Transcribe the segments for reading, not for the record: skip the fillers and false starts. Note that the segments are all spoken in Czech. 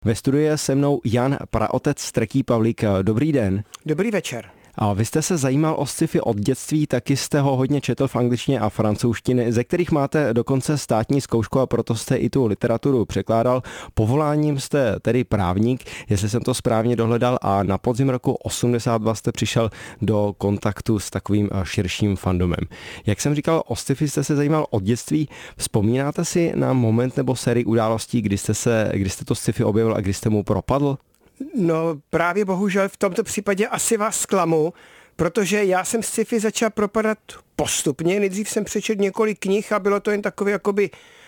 Ve studiu je se mnou Jan, praotec Trekkie Pavlík. Dobrý den. Dobrý večer. A vy jste se zajímal o sci-fi od dětství, taky jste ho hodně četl v angličtině a francouzštině, ze kterých máte dokonce státní zkoušku a proto jste i tu literaturu překládal. Povoláním jste tedy právník, jestli jsem to správně dohledal, a na podzim roku 82 jste přišel do kontaktu s takovým širším fandomem. Jak jsem říkal, o sci-fi jste se zajímal od dětství. Vzpomínáte si na moment nebo sérii událostí, kdy jste to sci-fi objevil a kdy jste mu propadl? No právě bohužel v tomto případě asi vás zklamu, protože já jsem sci-fi začal propadat postupně. Nejdřív jsem přečetl několik knih a bylo to jen takové jakoby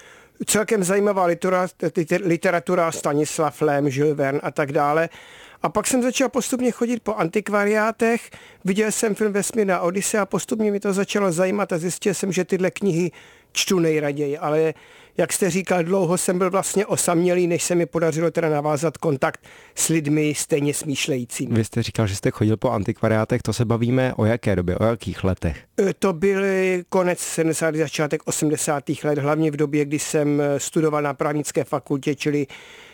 celkem zajímavá literatura, Stanislav Lem, Jules Verne a tak dále. A pak jsem začal postupně chodit po antikvariátech, viděl jsem film Vesmírná Odyssea a postupně mi to začalo zajímat a zjistil jsem, že tyhle knihy čtu nejraději, ale jak jste říkal, dlouho jsem byl vlastně osamělý, než se mi podařilo teda navázat kontakt s lidmi stejně smýšlejícími. Vy jste říkal, že jste chodil po antikvariátech, to se bavíme o jaké době, o jakých letech? To byl konec 70. začátek 80. let, hlavně v době, kdy jsem studoval na právnické fakultě, čili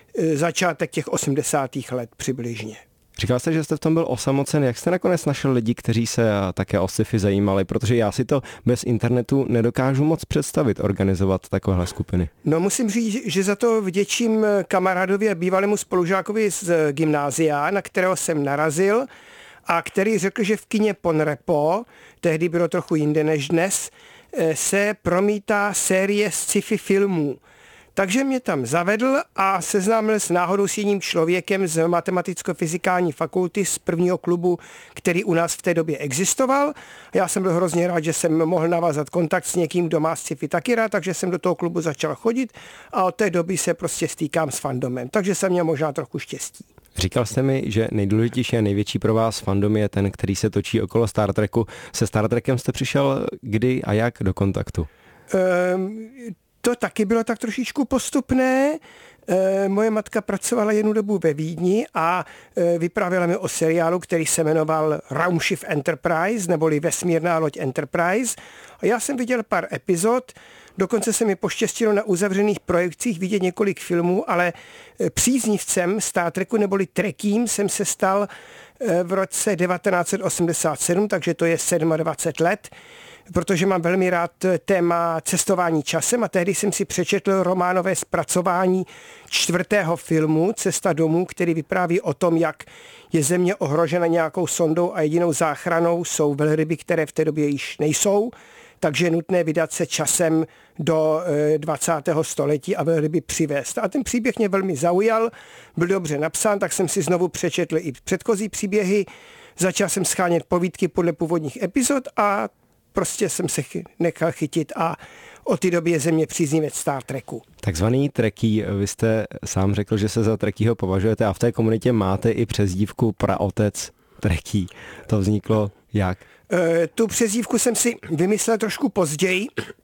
začátek těch 80. let přibližně. Říkal jste, že jste v tom byl osamocen. Jak jste nakonec našel lidi, kteří se také o sci-fi zajímali? Protože já si to bez internetu nedokážu moc představit, organizovat takovéhle skupiny. No musím říct, že za to vděčím kamarádovi a bývalému spolužákovi z gymnázia, na kterého jsem narazil a který řekl, že v kině Ponrepo, tehdy bylo trochu jinde než dnes, se promítá série sci-fi filmů. Takže mě tam zavedl a seznámil s náhodou s jedním člověkem z matematicko-fyzikální fakulty z prvního klubu, který u nás v té době existoval. Já jsem byl hrozně rád, že jsem mohl navázat kontakt s někým, kdo má sci-fi taky rád, takže jsem do toho klubu začal chodit a od té doby se prostě stýkám s fandomem. Takže jsem měl možná trochu štěstí. Říkal jste mi, že nejdůležitější a největší pro vás fandom je ten, který se točí okolo Star Treku. Se Star Trekem jste přišel kdy a jak do kontaktu? To taky bylo tak trošičku postupné. Moje matka pracovala jednu dobu ve Vídni a vyprávěla mi o seriálu, který se jmenoval Raumschiff Enterprise, neboli Vesmírná loď Enterprise. A já jsem viděl pár epizod, dokonce se mi poštěstilo na uzavřených projekcích vidět několik filmů, ale příznivcem Star Treku neboli Trekkiem jsem se stal v roce 1987, takže to je 27 let, protože mám velmi rád téma cestování časem a tehdy jsem si přečetl románové zpracování 4. filmu Cesta domů, který vypráví o tom, jak je Země ohrožena nějakou sondou a jedinou záchranou jsou velryby, které v té době již nejsou, takže je nutné vydat se časem do 20. století a velryby přivést. A ten příběh mě velmi zaujal, byl dobře napsán, tak jsem si znovu přečetl i předchozí příběhy, začal jsem shánět povídky podle původních epizod a prostě jsem se nechal chytit a od té doby je ze mě příznivec Star Treku. Takzvaný Trekkie, vy jste sám řekl, že se za Trekkieho považujete a v té komunitě máte i přezdívku praotec Trekkie. To vzniklo jak? Tu přezdívku jsem si vymyslel trošku později,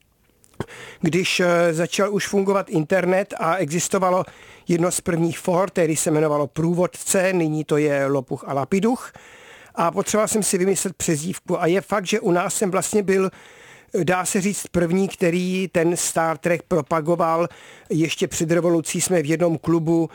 když začal už fungovat internet a existovalo jedno z prvních for, který se jmenovalo Průvodce, nyní to je Lopuch a Lapiduch. A potřeboval jsem si vymyslet přezdívku a je fakt, že u nás jsem vlastně byl, dá se říct, první, který ten Star Trek propagoval. Ještě před revolucí jsme v jednom klubu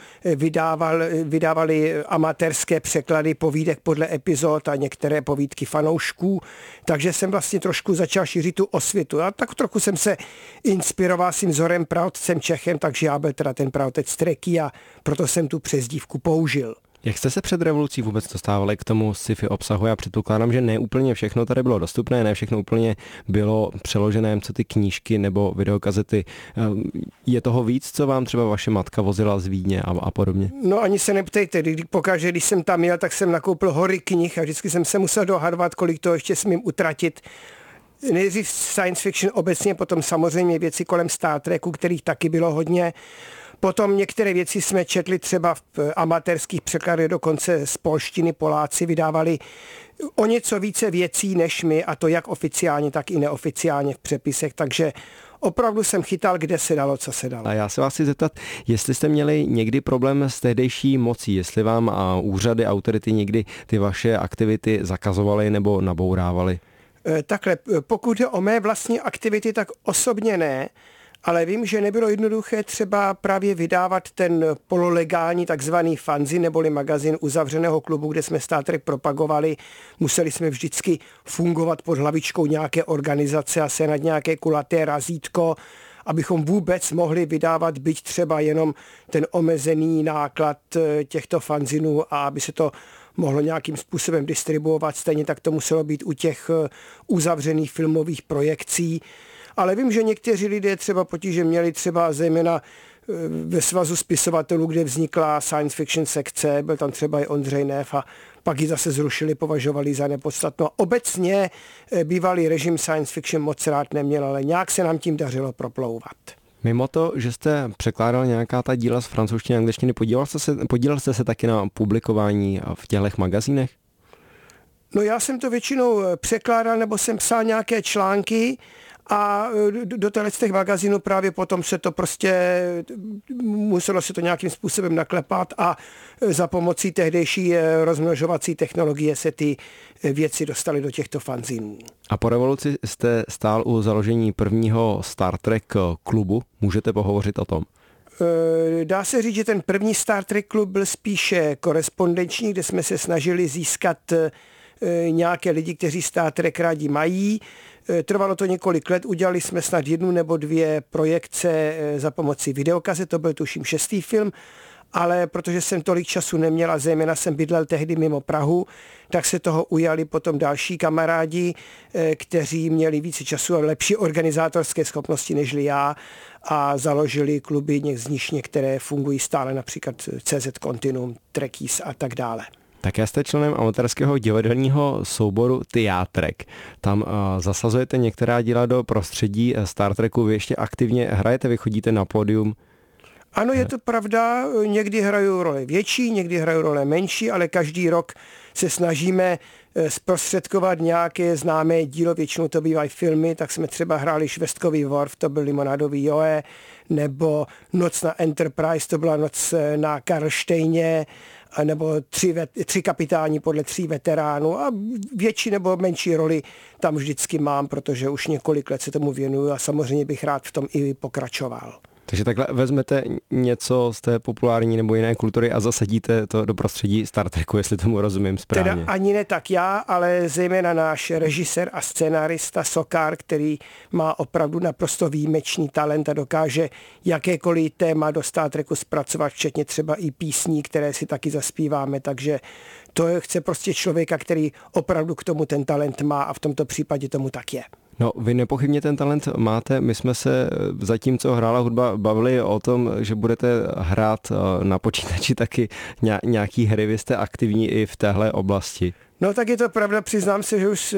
vydávali amatérské překlady povídek podle epizod a některé povídky fanoušků, takže jsem vlastně trošku začal šířit tu osvětu. A tak trochu jsem se inspiroval svým vzorem praotcem Čechem, takže já byl teda ten praotec Trekkie a proto jsem tu přezdívku použil. Jak jste se před revolucí vůbec dostávali k tomu sci-fi obsahu? Já předpokládám, že ne úplně všechno tady bylo dostupné, ne všechno úplně bylo přeložené, co ty knížky nebo videokazety. Je toho víc, co vám třeba vaše matka vozila z Vídně a podobně? No ani se neptejte, pokaždé, když jsem tam jel, tak jsem nakoupil hory knih a vždycky jsem se musel dohadovat, kolik to ještě smím utratit. Nejdřív science fiction obecně, potom samozřejmě věci kolem Star Treku, kterých taky bylo hodně. Potom některé věci jsme četli třeba v amatérských překladech, dokonce z polštiny Poláci vydávali o něco více věcí než my, a to jak oficiálně, tak i neoficiálně v přepisech, takže opravdu jsem chytal, kde se dalo, co se dalo. A já se vás chci zeptat, jestli jste měli někdy problém s tehdejší mocí, jestli vám úřady, autority někdy ty vaše aktivity zakazovaly nebo nabourávaly? Takhle, pokud jde o mé vlastní aktivity, tak osobně ne, ale vím, že nebylo jednoduché třeba právě vydávat ten pololegální takzvaný fanzin neboli magazín uzavřeného klubu, kde jsme Star Trek propagovali. Museli jsme vždycky fungovat pod hlavičkou nějaké organizace a sehnat nějaké kulaté razítko, abychom vůbec mohli vydávat byť třeba jenom ten omezený náklad těchto fanzinů a aby se to mohlo nějakým způsobem distribuovat. Stejně tak to muselo být u těch uzavřených filmových projekcí. Ale vím, že někteří lidé třeba potíže měli třeba zejména ve svazu spisovatelů, kde vznikla science fiction sekce, byl tam třeba i Ondřej Neff a pak ji zase zrušili, považovali za nepodstatnou. Obecně bývalý režim science fiction moc rád neměl, ale nějak se nám tím dařilo proplouvat. Mimo to, že jste překládal nějaká ta díla z francouzštiny a angličtiny, podílel jste se taky na publikování v těchto magazínech? No já jsem to většinou překládal nebo jsem psal nějaké články a do těch magazínů právě potom se to prostě muselo se to nějakým způsobem naklepat a za pomocí tehdejší rozmnožovací technologie se ty věci dostaly do těchto fanzínů. A po revoluci jste stál u založení prvního Star Trek klubu. Můžete pohovořit o tom? Dá se říct, že ten první Star Trek klub byl spíše korespondenční, kde jsme se snažili získat nějaké lidi, kteří Star Trek rádi mají. Trvalo to několik let, udělali jsme snad 1 nebo 2 projekce za pomocí videokazet, to byl tuším 6. film, ale protože jsem tolik času neměl a zejména jsem bydlel tehdy mimo Prahu, tak se toho ujali potom další kamarádi, kteří měli více času a lepší organizátorské schopnosti nežli já a založili kluby, z nich některé fungují stále, například CZ Continuum, Trekkies a tak dále. Také jste členem amatérského divadelního souboru Teatrek. Tam zasazujete některá díla do prostředí Star Treku, vy ještě aktivně hrajete, vy chodíte na pódium. Ano, je to pravda, někdy hraju role větší, někdy hraju role menší, ale každý rok se snažíme zprostředkovat nějaké známé dílo, většinou to bývají filmy, tak jsme třeba hráli Švestkový Worf, to byl Limonádový Joe, nebo Noc na Enterprise, to byla Noc na Karlštejně, nebo 3 kapitáni podle 3 veteránů a větší nebo menší roli tam vždycky mám, protože už několik let se tomu věnuju a samozřejmě bych rád v tom i pokračoval. Takže takhle vezmete něco z té populární nebo jiné kultury a zasadíte to do prostředí Star Treku, jestli tomu rozumím správně. Teda ani ne tak já, ale zejména náš režisér a scénárista Sokár, který má opravdu naprosto výjimečný talent a dokáže jakékoliv téma do Star Treku zpracovat, včetně třeba i písní, které si taky zaspíváme, takže to chce prostě člověka, který opravdu k tomu ten talent má a v tomto případě tomu tak je. No, vy nepochybně ten talent máte. My jsme se zatímco hrála hudba bavili o tom, že budete hrát na počítači taky nějaký hry. Vy jste aktivní i v téhle oblasti. No tak je to pravda, přiznám se, že už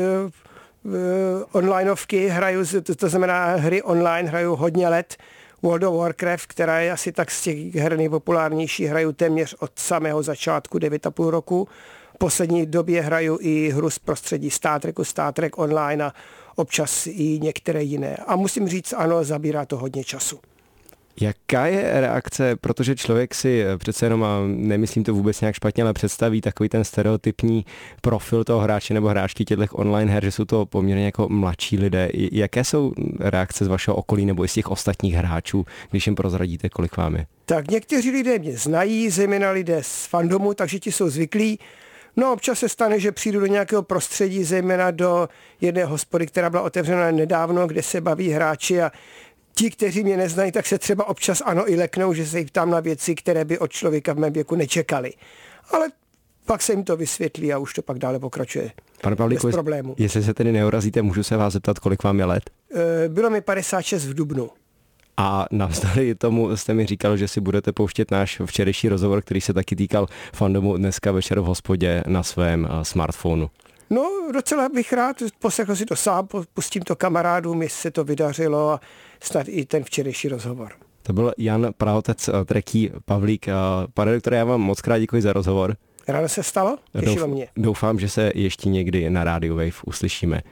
onlineovky hraju, to znamená hry online hraju hodně let. World of Warcraft, která je asi tak z těch her nejpopulárnější, hraju téměř od samého začátku 9,5 roku. V poslední době hraju i hru z prostředí Star Treku, Star Trek Online a občas i některé jiné. A musím říct, ano, zabírá to hodně času. Jaká je reakce, protože člověk si přece jenom, a nemyslím to vůbec nějak špatně, ale představí takový ten stereotypní profil toho hráče nebo hráčky těchto online her, že jsou to poměrně jako mladší lidé. Jaké jsou reakce z vašeho okolí nebo i z těch ostatních hráčů, když jim prozradíte, kolik vám je? Tak někteří lidé mě znají, zejména lidé z fandomu, takže ti jsou zvyklí. No občas se stane, že přijdu do nějakého prostředí, zejména do jedné hospody, která byla otevřena nedávno, kde se baví hráči a ti, kteří mě neznají, tak se třeba občas ano i leknou, že se jich ptám na věci, které by od člověka v mém věku nečekali. Ale pak se jim to vysvětlí a už to pak dále pokračuje. Pane Pavlíku, bez problému. Jestli se tedy neurazíte, můžu se vás zeptat, kolik vám je let? Bylo mi 56 v dubnu. A navzdory tomu jste mi říkal, že si budete pouštět náš včerejší rozhovor, který se taky týkal fandomu dneska večer v hospodě na svém smartphonu. No, docela bych rád, poslechl si to sám, pustím to kamarádům, jestli se to vydařilo a snad i ten včerejší rozhovor. To byl Jan Prahotec, Trekkie Pavlík. Pane doktore, já vám moc krát děkuji za rozhovor. Ráno se stalo? Těšilo mě. Doufám, že se ještě někdy na rádiu Wave uslyšíme.